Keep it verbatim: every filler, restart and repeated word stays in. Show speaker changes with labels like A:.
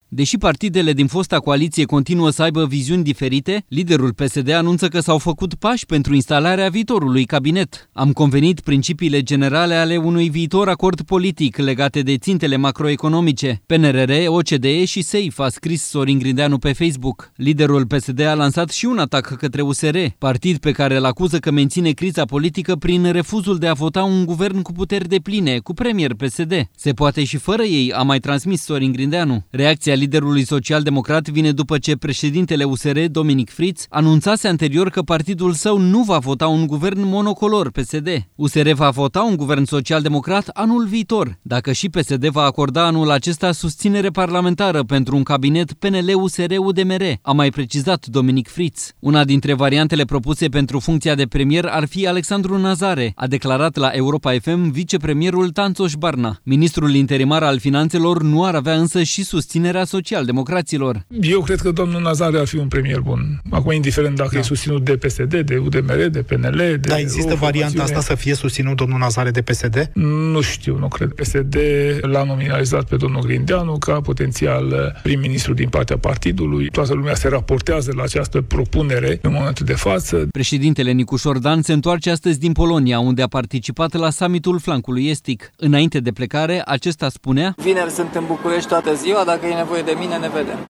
A: Deși partidele din fosta coaliție continuă să aibă viziuni diferite, liderul P S D anunță că s-au făcut pași pentru instalarea viitorului cabinet. Am convenit principiile generale ale unui viitor acord politic legate de țintele macroeconomice. P N R R, O C D E și S E I F, a scris Sorin Grindeanu pe Facebook. Liderul P S D a lansat și un atac către U S R, partid pe care îl acuză că menține criza politică prin refuzul de a vota un guvern cu puteri depline, cu premier P S D. Se poate și fără ei, a mai transmis Sorin Grindeanu. Reacția liderului social-democrat vine după ce președintele U S R, Dominic Fritz, anunțase anterior că partidul său nu va vota un guvern monocolor P S D. U S R va vota un guvern social-democrat anul viitor, dacă și P S D va acorda anul acesta susținere parlamentară pentru un cabinet P N L U S R U D M R, a mai precizat Dominic Fritz. Una dintre variantele propuse pentru funcția de premier ar fi Alexandru Nazare, a declarat la Europa F M vicepremierul Tanțoș Barna. Ministrul interimar al finanțelor nu ar avea însă și susținerea social-democraților.
B: Eu cred că domnul Nazare ar fi un premier bun. Acum, indiferent dacă da. e susținut de P S D, de U D M R, de P N L, de...
C: Dar există varianta asta să fie susținut domnul Nazare de P S D?
B: Nu știu, nu cred. P S D l-a nominalizat pe domnul Grindeanu ca potențial prim-ministru din partea partidului. Toată lumea se raportează la această propunere în momentul de față.
A: Președintele Nicu Șordan se întoarce astăzi din Polonia, unde a participat la summitul flancului estic. Înainte de plecare, acesta spunea:
D: vineri sunt în București toată ziua, dacă e nevoie de mine, ne vedem.